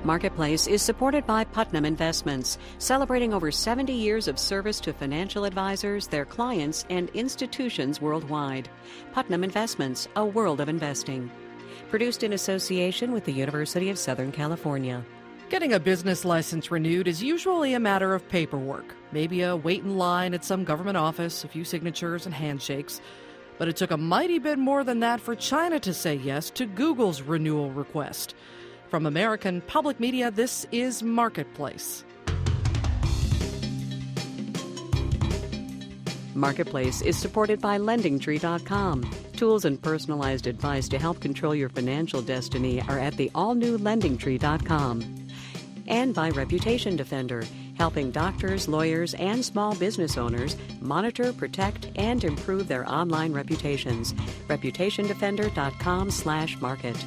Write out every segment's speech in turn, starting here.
Marketplace is supported by Putnam Investments, celebrating over 70 years of service to financial advisors, their clients, and institutions worldwide. Putnam Investments, a world of investing. Produced in association with the University of Southern California. Getting a business license renewed is usually a matter of paperwork. Maybe a wait in line at some government office, a few signatures and handshakes. But it took a mighty bit more than that for China to say yes to Google's renewal request. From American Public Media, this is Marketplace. Marketplace is supported by LendingTree.com. Tools and personalized advice to help control your financial destiny are at the all-new LendingTree.com. And by Reputation Defender, helping doctors, lawyers, and small business owners monitor, protect, and improve their online reputations. ReputationDefender.com/market.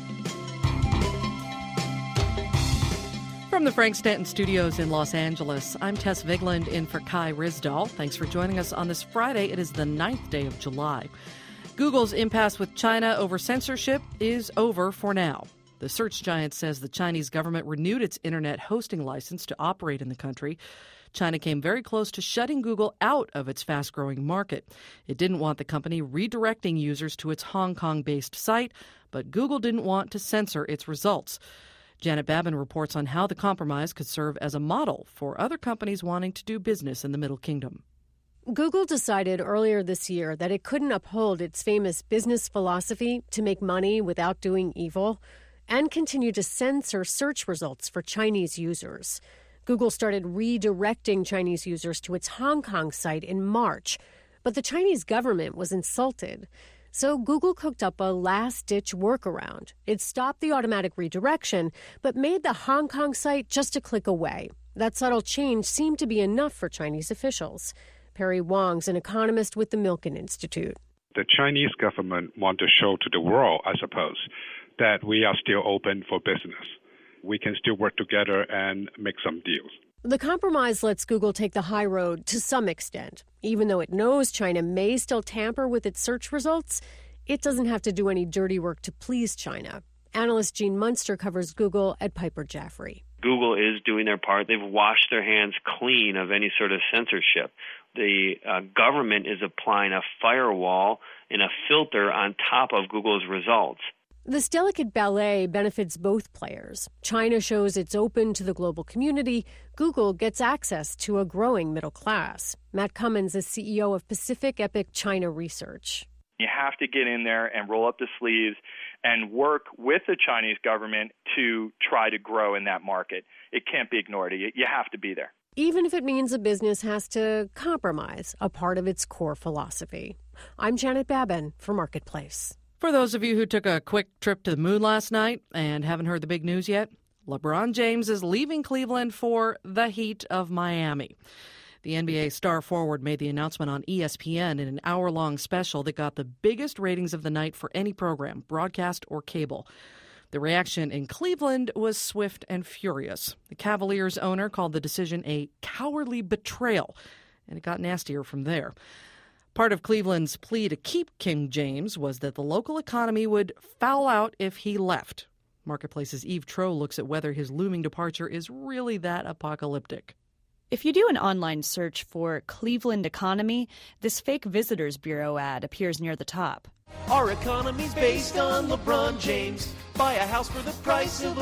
From the Frank Stanton Studios in Los Angeles, I'm Tess Vigland in for Kai Ryssdal. Thanks for joining us on this Friday. It is the 9th day of July. Google's impasse with China over censorship is over for now. The search giant says the Chinese government renewed its internet hosting license to operate in the country. China came very close to shutting Google out of its fast-growing market. It didn't want the company redirecting users to its Hong Kong-based site, but Google didn't want to censor its results. Janet Babin reports on how the compromise could serve as a model for other companies wanting to do business in the Middle Kingdom. Google decided earlier this year that it couldn't uphold its famous business philosophy to make money without doing evil and continue to censor search results for Chinese users. Google started redirecting Chinese users to its Hong Kong site in March, but the Chinese government was insulted. So Google cooked up a last-ditch workaround. It stopped the automatic redirection, but made the Hong Kong site just a click away. That subtle change seemed to be enough for Chinese officials. Perry Wong's an economist with the Milken Institute. The Chinese government want to show to the world, I suppose, that we are still open for business. We can still work together and make some deals. The compromise lets Google take the high road to some extent. Even though it knows China may still tamper with its search results, it doesn't have to do any dirty work to please China. Analyst Gene Munster covers Google at Piper Jaffray. Google is doing their part. They've washed their hands clean of any sort of censorship. The government is applying a firewall and a filter on top of Google's results. This delicate ballet benefits both players. China shows it's open to the global community. Google gets access to a growing middle class. Matt Cummins is CEO of Pacific Epic China Research. You have to get in there and roll up the sleeves and work with the Chinese government to try to grow in that market. It can't be ignored. You have to be there. Even if it means a business has to compromise a part of its core philosophy. I'm Janet Babin for Marketplace. For those of you who took a quick trip to the moon last night and haven't heard the big news yet, LeBron James is leaving Cleveland for the Heat of Miami. The NBA star forward made the announcement on ESPN in an hour-long special that got the biggest ratings of the night for any program, broadcast or cable. The reaction in Cleveland was swift and furious. The Cavaliers owner called the decision a cowardly betrayal, and it got nastier from there. Part of Cleveland's plea to keep King James was that the local economy would foul out if he left. Marketplace's Eve Troeh looks at whether his looming departure is really that apocalyptic. If you do an online search for Cleveland economy, this fake Visitors Bureau ad appears near the top. Our economy's based on LeBron James. Buy a house for the price of a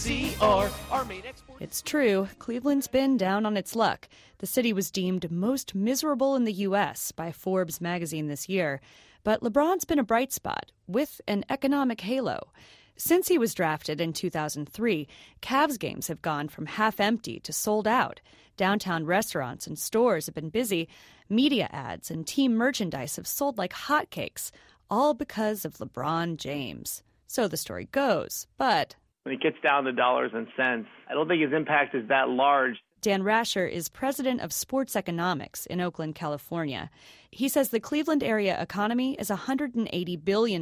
VCR. Our main export. It's true. Cleveland's been down on its luck. The city was deemed most miserable in the U.S. by Forbes magazine this year. But LeBron's been a bright spot with an economic halo. Since he was drafted in 2003, Cavs games have gone from half empty to sold out. Downtown restaurants and stores have been busy. Media ads and team merchandise have sold like hotcakes, all because of LeBron James. So the story goes, but when it gets down to dollars and cents, I don't think his impact is that large. Dan Rasher is president of sports economics in Oakland, California. He says the Cleveland area economy is $180 billion.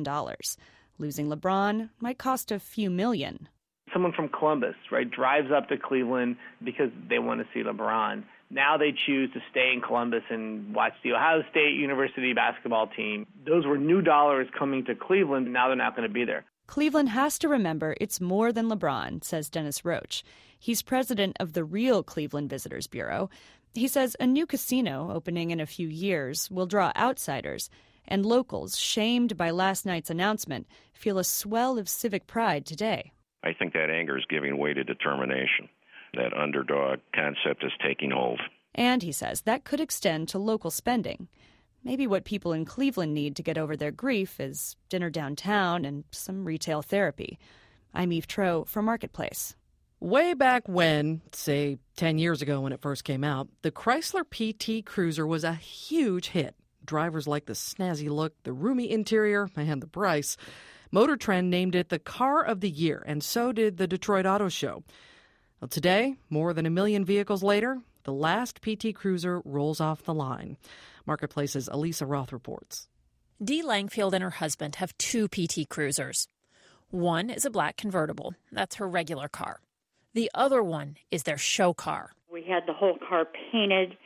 Losing LeBron might cost a few million. Someone from Columbus, right, drives up to Cleveland because they want to see LeBron. Now they choose to stay in Columbus and watch the Ohio State University basketball team. Those were new dollars coming to Cleveland. Now they're not going to be there. Cleveland has to remember it's more than LeBron, says Dennis Roach. He's president of the Real Cleveland Visitors Bureau. He says a new casino opening in a few years will draw outsiders, and locals, shamed by last night's announcement, feel a swell of civic pride today. I think that anger is giving way to determination. That underdog concept is taking hold. And he says that could extend to local spending. Maybe what people in Cleveland need to get over their grief is dinner downtown and some retail therapy. I'm Eve Troeh for Marketplace. Way back when, say 10 years ago when it first came out, the Chrysler PT Cruiser was a huge hit. Drivers liked the snazzy look, the roomy interior, and the price. Motor Trend named it the Car of the Year, and so did the Detroit Auto Show. Well, today, more than 1 million vehicles later, the last PT Cruiser rolls off the line. Marketplace's Elisa Roth reports. Dee Langfield and her husband have 2 PT Cruisers. One is a black convertible. That's her regular car. The other one is their show car. We had the whole car painted.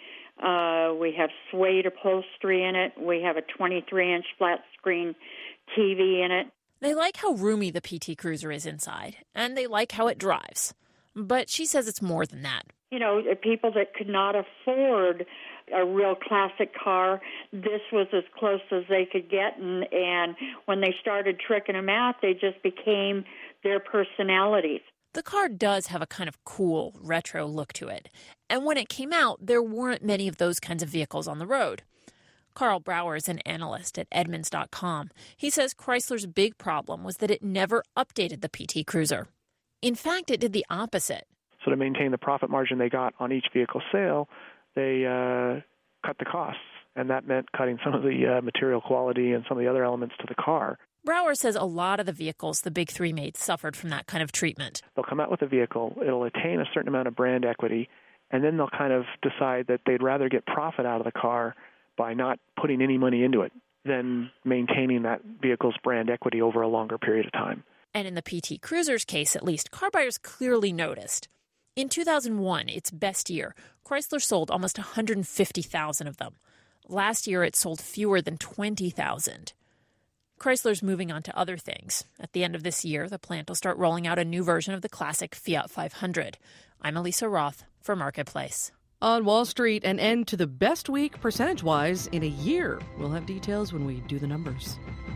We have suede upholstery in it. We have a 23-inch flat screen TV in it. They like how roomy the PT Cruiser is inside, and they like how it drives. But she says it's more than that. You know, people that could not afford a real classic car, this was as close as they could get. And when they started tricking them out, they just became their personalities. The car does have a kind of cool, retro look to it. And when it came out, there weren't many of those kinds of vehicles on the road. Carl Brower is an analyst at Edmunds.com. He says Chrysler's big problem was that it never updated the PT Cruiser. In fact, it did the opposite. So to maintain the profit margin they got on each vehicle sale, they cut the costs, and that meant cutting some of the material quality and some of the other elements to the car. Brower says a lot of the vehicles the big three made suffered from that kind of treatment. They'll come out with a vehicle, it'll attain a certain amount of brand equity, and then they'll kind of decide that they'd rather get profit out of the car by not putting any money into it than maintaining that vehicle's brand equity over a longer period of time. And in the PT Cruiser's case, at least, car buyers clearly noticed. In 2001, its best year, Chrysler sold almost 150,000 of them. Last year, it sold fewer than 20,000. Chrysler's moving on to other things. At the end of this year, the plant will start rolling out a new version of the classic Fiat 500. I'm Elisa Roth for Marketplace. On Wall Street, an end to the best week percentage-wise in a year. We'll have details when we do the numbers.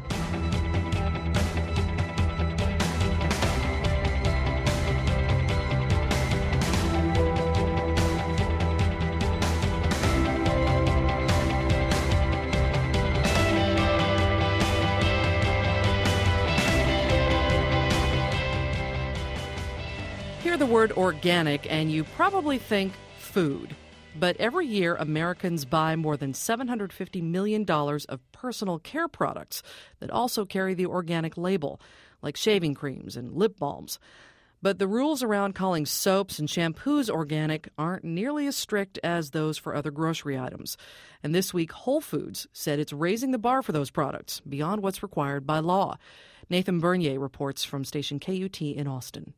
Hear the word organic and you probably think food. But every year, Americans buy more than $750 million of personal care products that also carry the organic label, like shaving creams and lip balms. But the rules around calling soaps and shampoos organic aren't nearly as strict as those for other grocery items. And this week, Whole Foods said it's raising the bar for those products beyond what's required by law. Nathan Bernier reports from station KUT in Austin.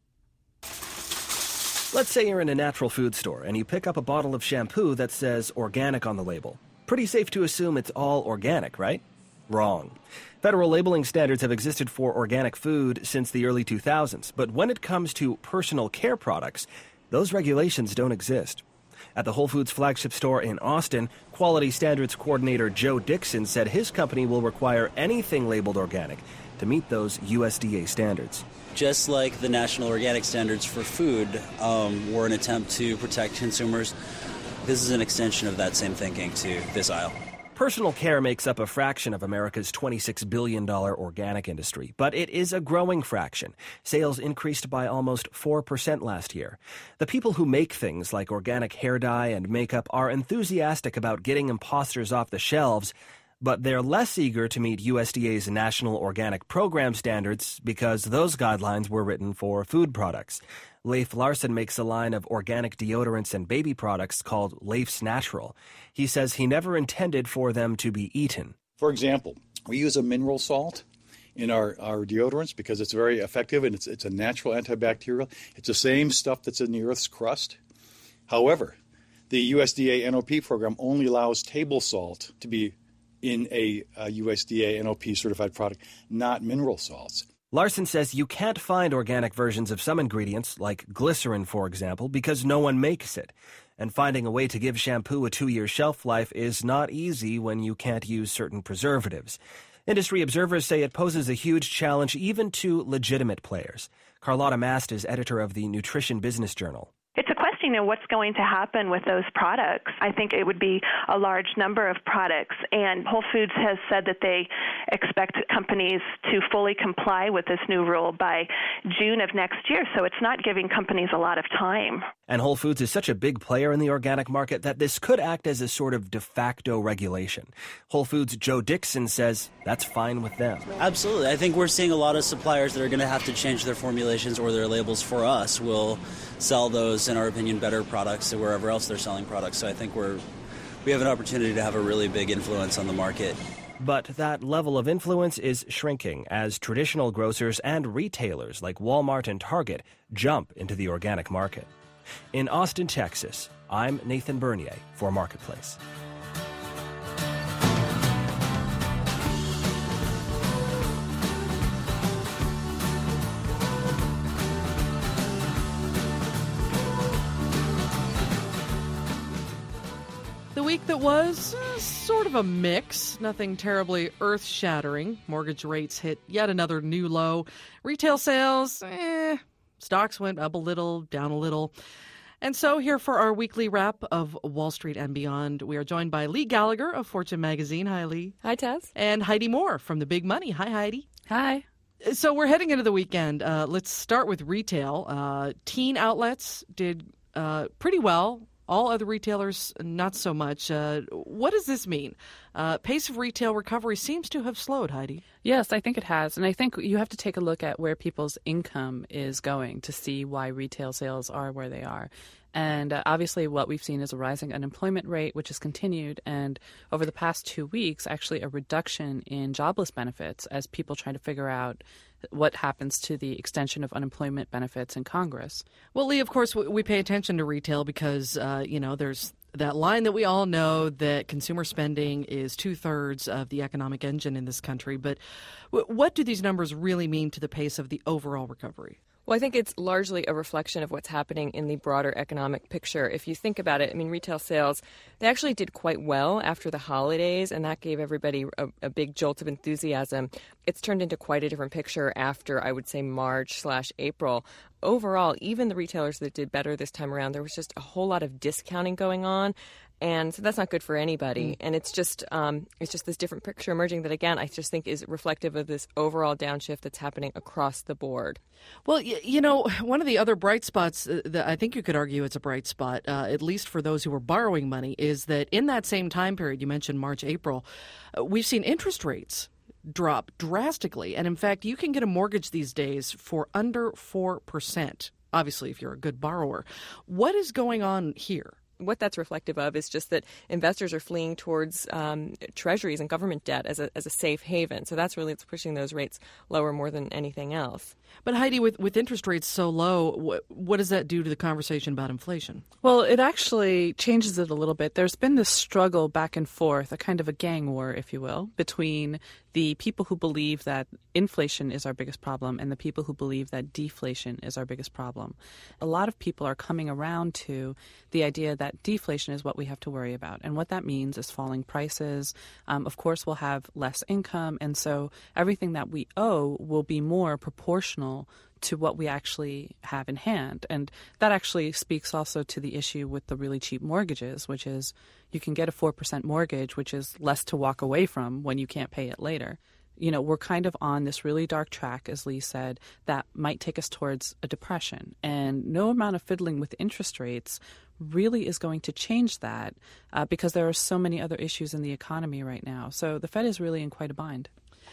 Let's say you're in a natural food store and you pick up a bottle of shampoo that says organic on the label. Pretty safe to assume it's all organic, right? Wrong. Federal labeling standards have existed for organic food since the early 2000s, but when it comes to personal care products, those regulations don't exist. At the Whole Foods flagship store in Austin, Quality Standards Coordinator Joe Dixon said his company will require anything labeled organic to meet those USDA standards. Just like the national organic standards for food were an attempt to protect consumers, this is an extension of that same thinking to this aisle. Personal care makes up a fraction of America's $26 billion organic industry, but it is a growing fraction. Sales increased by almost 4% last year. The people who make things like organic hair dye and makeup are enthusiastic about getting imposters off the shelves, but they're less eager to meet USDA's National Organic Program standards because those guidelines were written for food products. Leif Larson makes a line of organic deodorants and baby products called Leif's Natural. He says he never intended for them to be eaten. For example, we use a mineral salt in our deodorants because it's very effective and it's a natural antibacterial. It's the same stuff that's in the Earth's crust. However, the USDA NOP program only allows table salt to be in a USDA NOP certified product, not mineral salts. Larson says you can't find organic versions of some ingredients, like glycerin, for example, because no one makes it. And finding a way to give shampoo a 2-year shelf life is not easy when you can't use certain preservatives. Industry observers say it poses a huge challenge even to legitimate players. Carlotta Mast is editor of the Nutrition Business Journal. It's a question of what's going to happen with those products. I think it would be a large number of products, and Whole Foods has said that they expect companies to fully comply with this new rule by June of next year, so it's not giving companies a lot of time. And Whole Foods is such a big player in the organic market that this could act as a sort of de facto regulation. Whole Foods' Joe Dixon says that's fine with them. Absolutely. I think we're seeing a lot of suppliers that are going to have to change their formulations or their labels for us. Will sell those, in our opinion, better products to wherever else they're selling products. So I think we have an opportunity to have a really big influence on the market. But that level of influence is shrinking as traditional grocers and retailers like Walmart and Target jump into the organic market. In Austin, Texas, I'm Nathan Bernier for Marketplace. The week that was sort of a mix, nothing terribly earth-shattering. Mortgage rates hit yet another new low. Retail sales, stocks went up a little, down a little. And so here for our weekly wrap of Wall Street and Beyond, we are joined by Lee Gallagher of Fortune Magazine. Hi, Lee. Hi, Tess. And Heidi Moore from The Big Money. Hi, Heidi. Hi. So we're heading into the weekend. Let's start with retail. Teen outlets did pretty well. All other retailers, not so much. What does this mean? Pace of retail recovery seems to have slowed, Heidi. Yes, I think it has. And I think you have to take a look at where people's income is going to see why retail sales are where they are. And obviously what we've seen is a rising unemployment rate, which has continued. And over the past 2 weeks, actually a reduction in jobless benefits as people try to figure out what happens to the extension of unemployment benefits in Congress. Well, Lee, of course, we pay attention to retail because, there's that line that we all know that consumer spending is 2/3 of the economic engine in this country. But what do these numbers really mean to the pace of the overall recovery? Well, I think it's largely a reflection of what's happening in the broader economic picture. If you think about it, retail sales, they actually did quite well after the holidays, and that gave everybody a big jolt of enthusiasm. It's turned into quite a different picture after, I would say, March/April. Overall, even the retailers that did better this time around, there was just a whole lot of discounting going on. And so that's not good for anybody. And it's just this different picture emerging that, again, I just think is reflective of this overall downshift that's happening across the board. Well, one of the other bright spots that I think you could argue it's a bright spot, at least for those who were borrowing money, is that in that same time period, you mentioned March, April, we've seen interest rates drop drastically. And in fact, you can get a mortgage these days for under 4%, obviously, if you're a good borrower. What is going on here? What that's reflective of is just that investors are fleeing towards treasuries and government debt as a safe haven. So that's really it's pushing those rates lower more than anything else. But Heidi, with interest rates so low, what does that do to the conversation about inflation? Well, it actually changes it a little bit. There's been this struggle back and forth, a kind of a gang war, if you will, between the people who believe that inflation is our biggest problem and the people who believe that deflation is our biggest problem. A lot of people are coming around to the idea that deflation is what we have to worry about. And what that means is falling prices. Of course, we'll have less income. And so everything that we owe will be more proportional to what we actually have in hand. And that actually speaks also to the issue with the really cheap mortgages, which is you can get a 4% mortgage, which is less to walk away from when you can't pay it later. We're kind of on this really dark track, as Lee said, that might take us towards a depression. And no amount of fiddling with interest rates really is going to change that because there are so many other issues in the economy right now. So the Fed is really in quite a bind.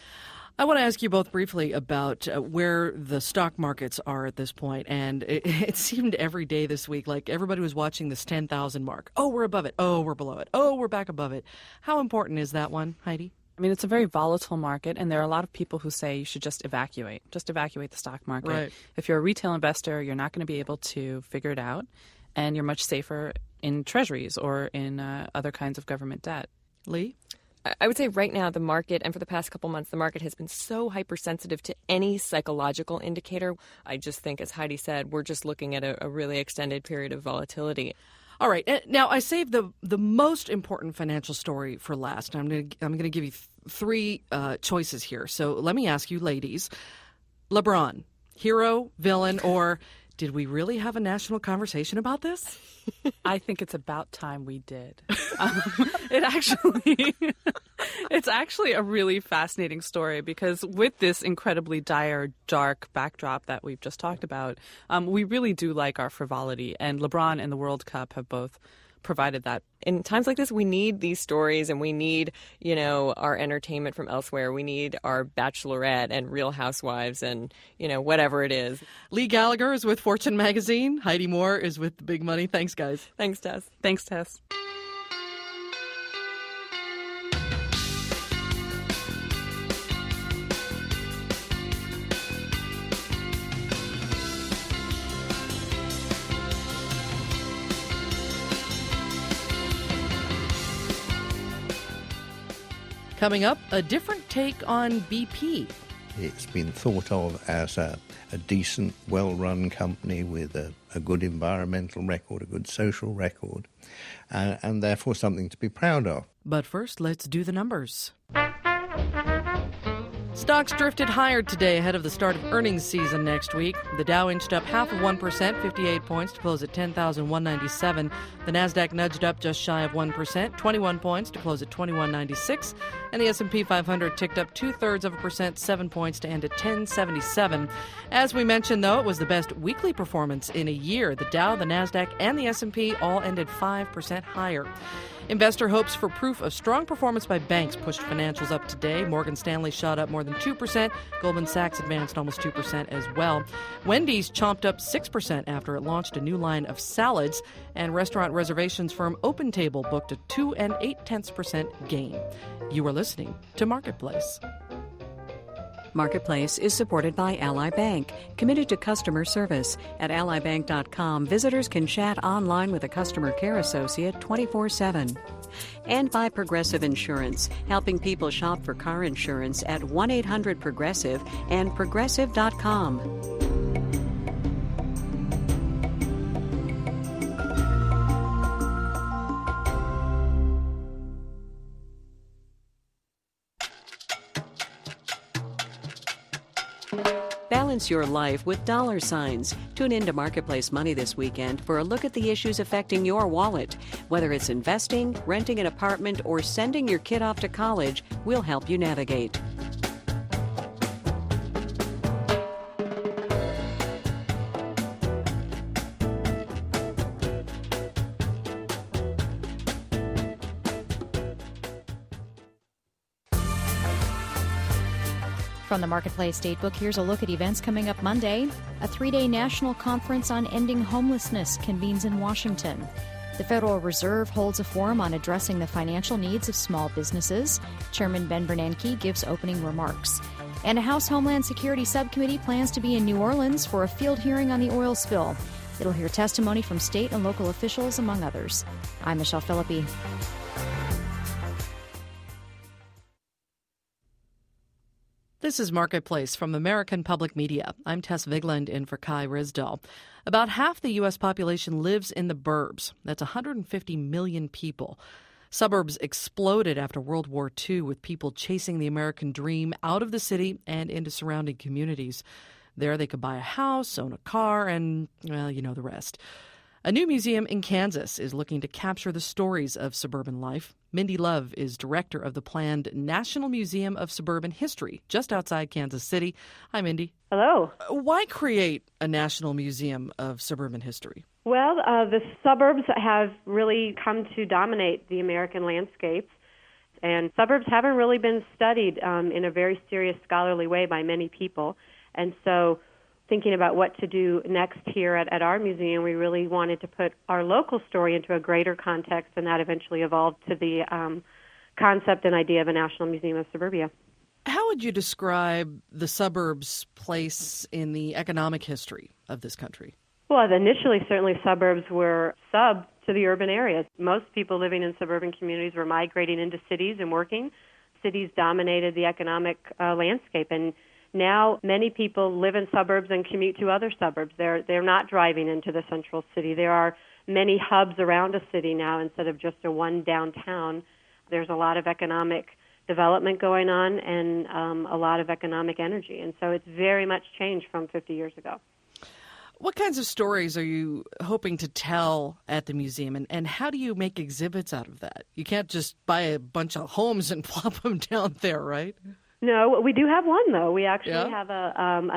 I want to ask you both briefly about where the stock markets are at this point. And it seemed every day this week like everybody was watching this 10,000 mark. Oh, we're above it. Oh, we're below it. Oh, we're back above it. How important is that one, Heidi? It's a very volatile market, and there are a lot of people who say you should just evacuate the stock market. Right. If you're a retail investor, you're not going to be able to figure it out, and you're much safer in treasuries or in other kinds of government debt. Lee? I would say right now the market, and for the past couple months, the market has been so hypersensitive to any psychological indicator. I just think, as Heidi said, we're just looking at a really extended period of volatility. All right. Now, I saved the most important financial story for last. I'm going to give you three choices here. So let me ask you, ladies, LeBron, hero, villain, or did we really have a national conversation about this? I think it's about time we did. It's actually a really fascinating story because with this incredibly dire, dark backdrop that we've just talked about, we really do like our frivolity. And LeBron and the World Cup have both provided that. In times like this, we need these stories and we need, our entertainment from elsewhere. We need our Bachelorette and Real Housewives and, whatever it is. Lee Gallagher is with Fortune Magazine. Heidi Moore is with The Big Money. Thanks, guys. Thanks, Tess. Thanks, Tess. Coming up, a different take on BP. It's been thought of as a decent, well-run company with a good environmental record, a good social record, and therefore something to be proud of. But first, let's do the numbers. Stocks drifted higher today ahead of the start of earnings season next week. The Dow inched up 0.5%, 58 points to close at 10,197. The Nasdaq nudged up just shy of 1%, 21 points to close at 2196. And the S&P 500 ticked up 0.2%, 7 points to end at 1077. As we mentioned, though, it was the best weekly performance in a year. The Dow, the Nasdaq, and the S&P all ended 5% higher. Investor hopes for proof of strong performance by banks pushed financials up today. Morgan Stanley shot up more than 2%. Goldman Sachs advanced almost 2% as well. Wendy's chomped up 6% after it launched a new line of salads. And restaurant reservations firm OpenTable booked a 2 8/10% gain. You are listening to Marketplace. Marketplace is supported by Ally Bank, committed to customer service. At allybank.com, visitors can chat online with a customer care associate 24/7. And by Progressive Insurance, helping people shop for car insurance at 1-800-PROGRESSIVE and progressive.com. Balance your life with dollar signs. Tune into Marketplace Money this weekend for a look at the issues affecting your wallet. Whether it's investing, renting an apartment, or sending your kid off to college, we'll help you navigate. From the Marketplace Datebook, here's a look at events coming up Monday. A 3-day national conference on ending homelessness convenes in Washington. The Federal Reserve holds a forum on addressing the financial needs of small businesses. Chairman Ben Bernanke gives opening remarks. And a House Homeland Security Subcommittee plans to be in New Orleans for a field hearing on the oil spill. It'll hear testimony from state and local officials, among others. I'm Michelle Philippi. This is Marketplace from American Public Media. I'm Tess Vigland in for Kai Risdall. About half the U.S. population lives in the burbs. That's 150 million people. Suburbs exploded after World War II, with people chasing the American dream out of the city and into surrounding communities. There they could buy a house, own a car, and, well, you know the rest. A new museum in Kansas is looking to capture the stories of suburban life. Mindy Love is director of the planned National Museum of Suburban History just outside Kansas City. Hi, Mindy. Hello. Why create a National Museum of Suburban History? Well, the suburbs have really come to dominate the American landscape, and suburbs haven't really been studied in a very serious scholarly way by many people. And so thinking about what to do next here at our museum, we really wanted to put our local story into a greater context, and that eventually evolved to the concept and idea of a National Museum of Suburbia. How would you describe the suburbs' place in the economic history of this country? Well, initially, certainly suburbs were to the urban areas. Most people living in suburban communities were migrating into cities and working. Cities dominated the economic landscape, and now many people live in suburbs and commute to other suburbs. They're not driving into the central city. There are many hubs around a city now instead of just a one downtown. There's a lot of economic development going on and a lot of economic energy, and so it's very much changed from 50 years ago. What kinds of stories are you hoping to tell at the museum, and how do you make exhibits out of that? You can't just buy a bunch of homes and plop them down there, right? No, we do have one, though. We actually have a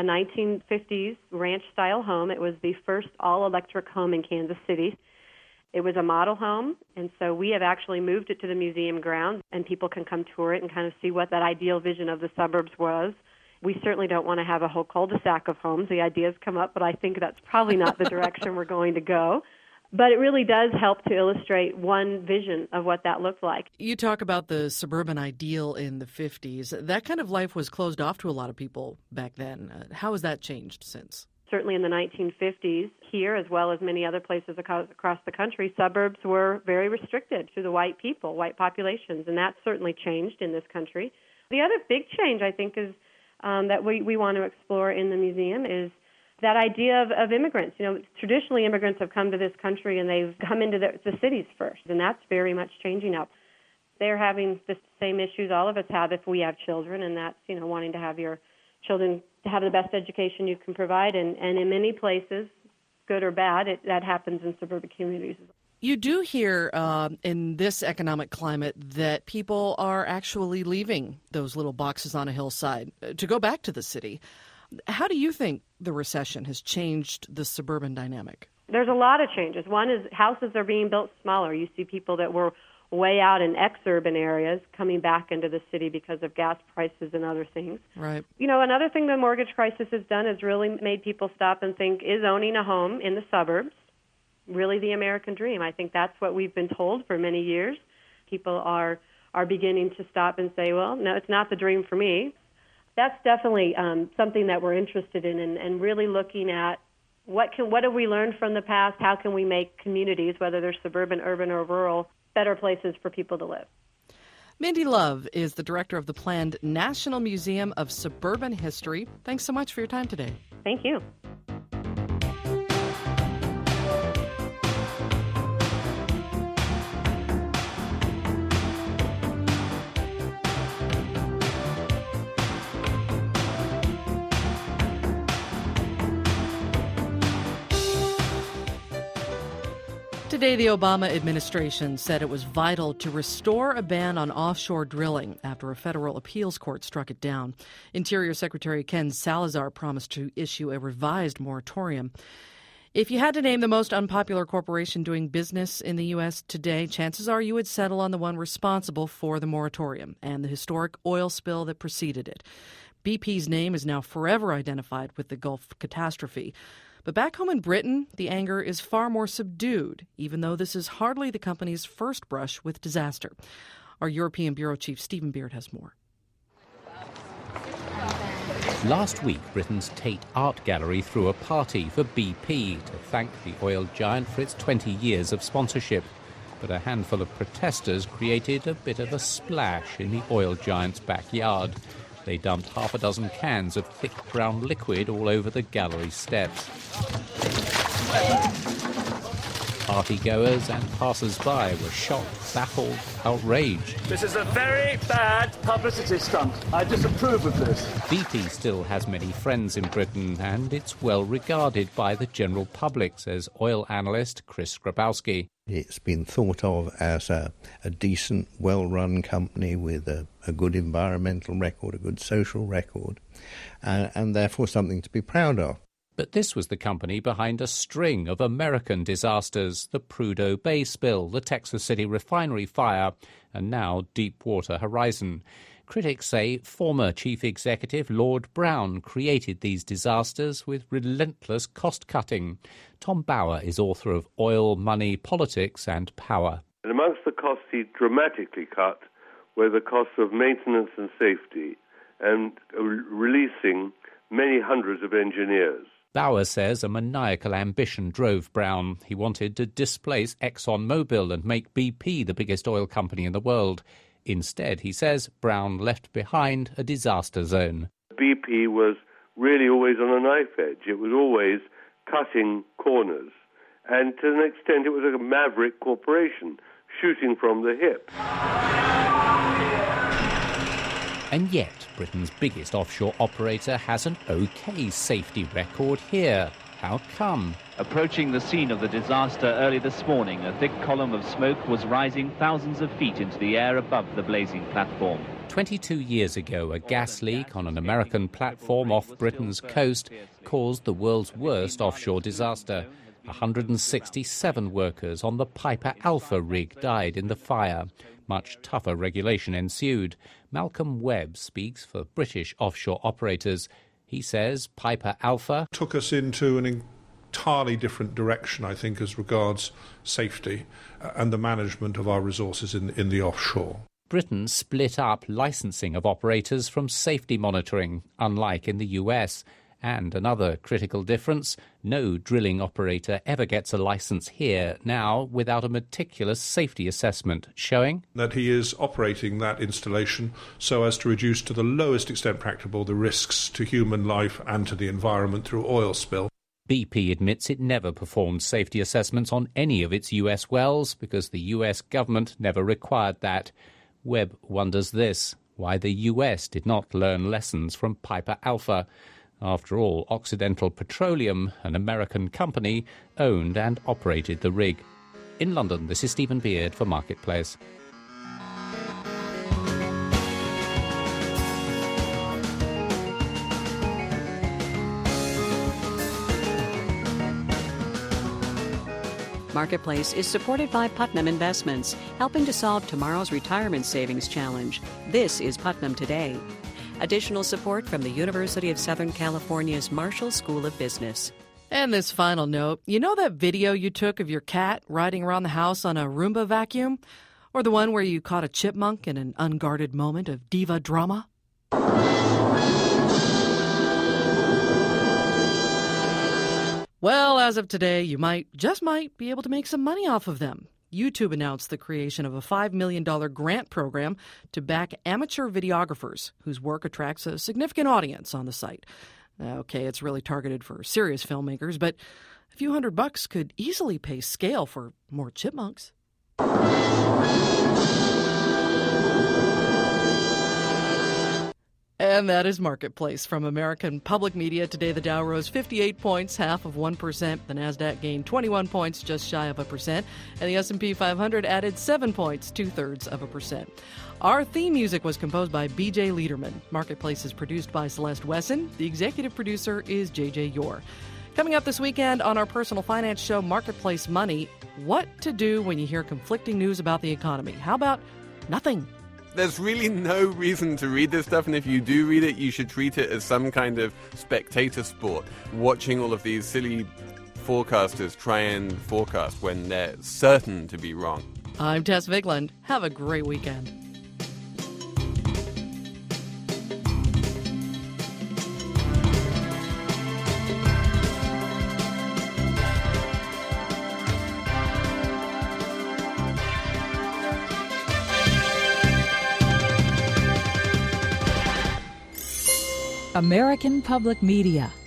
1950s ranch-style home. It was the first all-electric home in Kansas City. It was a model home, and so we have actually moved it to the museum grounds, and people can come tour it and kind of see what that ideal vision of the suburbs was. We certainly don't want to have a whole cul-de-sac of homes. The ideas come up, but I think that's probably not the direction we're going to go. But it really does help to illustrate one vision of what that looked like. You talk about the suburban ideal in the 50s. That kind of life was closed off to a lot of people back then. How has that changed since? Certainly in the 1950s, here as well as many other places across the country, suburbs were very restricted to the white people, white populations, and that's certainly changed in this country. The other big change, I think, is that we want to explore in the museum is that idea of immigrants. You know, traditionally immigrants have come to this country and they've come into the cities first, and that's very much changing now. They're having the same issues all of us have if we have children, and that's, you know, wanting to have your children to have the best education you can provide, and in many places, good or bad, that happens in suburban communities. You do hear in this economic climate that people are actually leaving those little boxes on a hillside to go back to the city. How do you think the recession has changed the suburban dynamic? There's a lot of changes. One is houses are being built smaller. You see people that were way out in ex-urban areas coming back into the city because of gas prices and other things. Right. You know, another thing the mortgage crisis has done is really made people stop and think, is owning a home in the suburbs really the American dream? I think that's what we've been told for many years. People are beginning to stop and say, well, no, it's not the dream for me. That's definitely something that we're interested in, and really looking at what have we learned from the past, how can we make communities, whether they're suburban, urban, or rural, better places for people to live. Mindy Love is the director of the planned National Museum of Suburban History. Thanks so much for your time today. Thank you. Today, the Obama administration said it was vital to restore a ban on offshore drilling after a federal appeals court struck it down. Interior Secretary Ken Salazar promised to issue a revised moratorium. If you had to name the most unpopular corporation doing business in the U.S. today, chances are you would settle on the one responsible for the moratorium and the historic oil spill that preceded it. BP's name is now forever identified with the Gulf catastrophe. But back home in Britain, the anger is far more subdued, even though this is hardly the company's first brush with disaster. Our European Bureau Chief Stephen Beard has more. Last week, Britain's Tate Art Gallery threw a party for BP to thank the oil giant for its 20 years of sponsorship. But a handful of protesters created a bit of a splash in the oil giant's backyard. They dumped half a dozen cans of thick brown liquid all over the gallery steps. Partygoers and passers-by were shocked, baffled, outraged. This is a very bad publicity stunt. I disapprove of this. BP still has many friends in Britain, and it's well regarded by the general public, says oil analyst Chris Grabowski. It's been thought of as a decent, well-run company with a good environmental record, a good social record, and therefore something to be proud of. But this was the company behind a string of American disasters, the Prudhoe Bay spill, the Texas City refinery fire, and now Deepwater Horizon. Critics say former chief executive Lord Browne created these disasters with relentless cost-cutting. Tom Bauer is author of Oil, Money, Politics and Power. And amongst the costs he dramatically cut were the costs of maintenance and safety and releasing many hundreds of engineers. Bauer says a maniacal ambition drove Brown. He wanted to displace ExxonMobil and make BP the biggest oil company in the world. Instead, he says, Brown left behind a disaster zone. BP was really always on a knife edge. It was always cutting corners. And to an extent, it was like a maverick corporation shooting from the hip. And yet, Britain's biggest offshore operator has an OK safety record here. How come? Approaching the scene of the disaster early this morning, a thick column of smoke was rising thousands of feet into the air above the blazing platform. 22 years ago, a gas leak on an American platform off Britain's coast caused the world's worst offshore disaster. 167 workers on the Piper Alpha rig died in the fire. Much tougher regulation ensued. Malcolm Webb speaks for British offshore operators. He says Piper Alpha took us into an entirely different direction, I think, as regards safety and the management of our resources in the offshore. Britain split up licensing of operators from safety monitoring, unlike in the US. And another critical difference, no drilling operator ever gets a license here now without a meticulous safety assessment showing that he is operating that installation so as to reduce to the lowest extent practicable the risks to human life and to the environment through oil spill. BP admits it never performed safety assessments on any of its US wells because the US government never required that. Webb wonders this, why the US did not learn lessons from Piper Alpha. After all, Occidental Petroleum, an American company, owned and operated the rig. In London, this is Stephen Beard for Marketplace. Marketplace is supported by Putnam Investments, helping to solve tomorrow's retirement savings challenge. This is Putnam Today. Additional support from the University of Southern California's Marshall School of Business. And this final note, you know that video you took of your cat riding around the house on a Roomba vacuum? Or the one where you caught a chipmunk in an unguarded moment of diva drama? Well, as of today, you might be able to make some money off of them. YouTube announced the creation of a $5 million grant program to back amateur videographers whose work attracts a significant audience on the site. Okay, it's really targeted for serious filmmakers, but a few $100 could easily pay scale for more chipmunks. And that is Marketplace from American Public Media. Today, the Dow rose 58 points, 0.5%. The Nasdaq gained 21 points, just shy of 1%. And the S&P 500 added 7 points, 0.2%. Our theme music was composed by B.J. Liederman. Marketplace is produced by Celeste Wesson. The executive producer is J.J. Yore. Coming up this weekend on our personal finance show, Marketplace Money, what to do when you hear conflicting news about the economy. How about nothing? There's really no reason to read this stuff, and if you do read it, you should treat it as some kind of spectator sport, watching all of these silly forecasters try and forecast when they're certain to be wrong. I'm Tess Vigland. Have a great weekend. American Public Media